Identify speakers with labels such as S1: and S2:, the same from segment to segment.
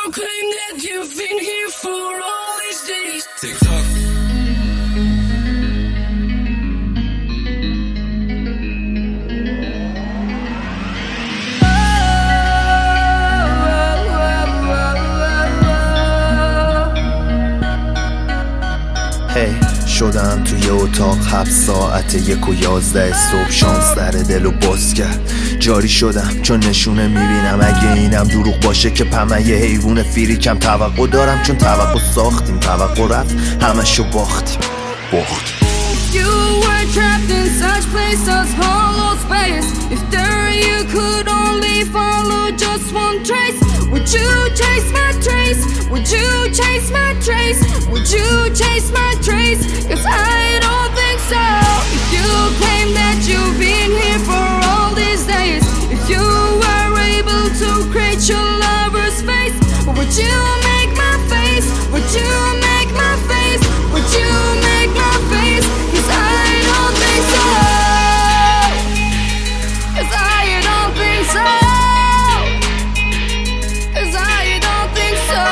S1: claim that you've been here for all these days. TikTok.
S2: شدم توی اتاق 7 ساعت 1:11 صبح شانس در دلو باز کرد جاری شدم چون نشونه میبینم اگه اینم دروغ باشه که پمن یه حیوون فریکم توقع دارم چون توقع ساختیم توقع رفت همشو باختیم
S3: You were trapped in such places, hollow space. If there you could only follow just one trace, would you chase my trace? Would you chase my trace? Would you chase my trace? 'Cause I don't think so. If you claim that you've been here for all these days, if you were able to create your lover's face, would you make my face? Would you make my face? Would you make my face? 'Cause I don't think so. 'Cause I don't think so. 'Cause I don't think so.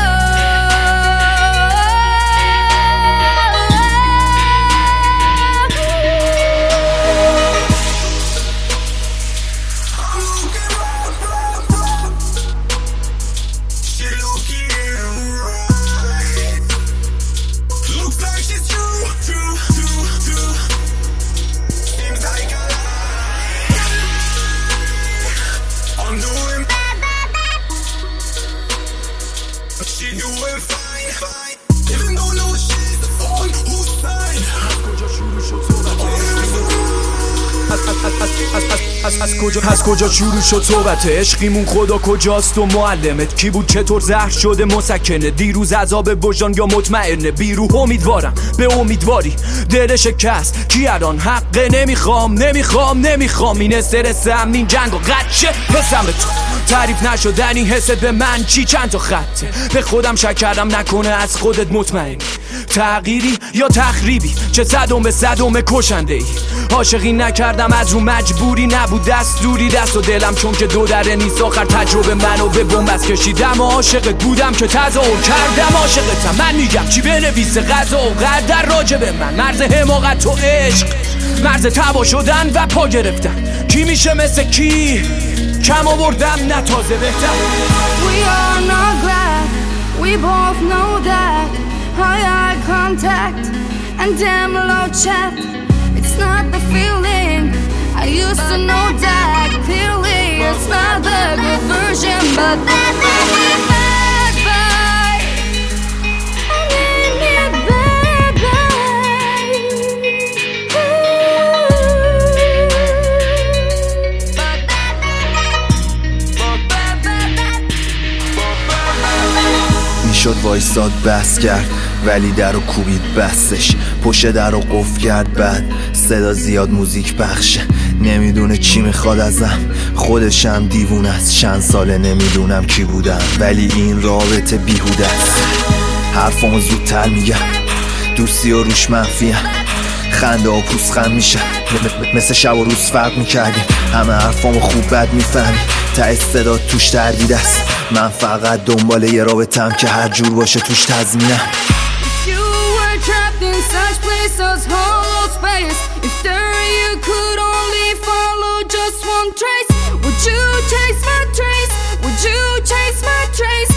S4: از کجا شروع شد صحبت عشقیمون خدا کجاست و معلمت کی بود چطور زهر شده مسکنه دیروز عذاب وجدان یا مطمئنه بیروح امیدوارم به امیدواری دل شکست کی الان حقه نمیخوام این استرس امنین جنگ و قدشه حسم تو تعریف نشدنی حست به من چی چند تا خطه به خودم شک کردم نکنه از خودت مطمئنی تغییری یا تخریبی چه صدم به صدم کشنده ای عاشقی نکردم از رو مجبوری نبود دستوری دست و دلم چون که دو دره نیست آخر تجربه منو به بنبست کشیدم و عاشقت بودم که تظاهر کردم عاشقتم من میگم چی بنویسه قضا و قدر راجع به من مرز حماقت و عشق مرز تبا شدن و پا گرفتن کی میشه مثل کی کم آوردم نه تازه بهتر
S3: We are not glad, we both know that. High eye contact and damn low chat. It's not the feeling I used to know that clearly. It's not the good version, but that bad boy. I'm in your bad
S2: میشد وایساد بس کرد ولی در رو کوبید بستش پشت در رو قفل کرد بعد صدا زیاد موزیک پخشه نمیدونه چی میخواد ازم خودشم دیوونه است چند ساله نمیدونم کی بودم ولی این رابطه بیهوده است حرفامو زودتر میگم دوستی و روش منفیم خنده و پوزخند میشه مثل شب و روز فرق میکردیم همه حرفامو خوب بد میفهمی ته صدا توش تردید است من فقط دنبال یه رابطم که هر جور باشه توش تضمینم
S3: trapped in such places, hollow space. If there you could only follow just one trace, would you chase my trace? Would you chase my trace?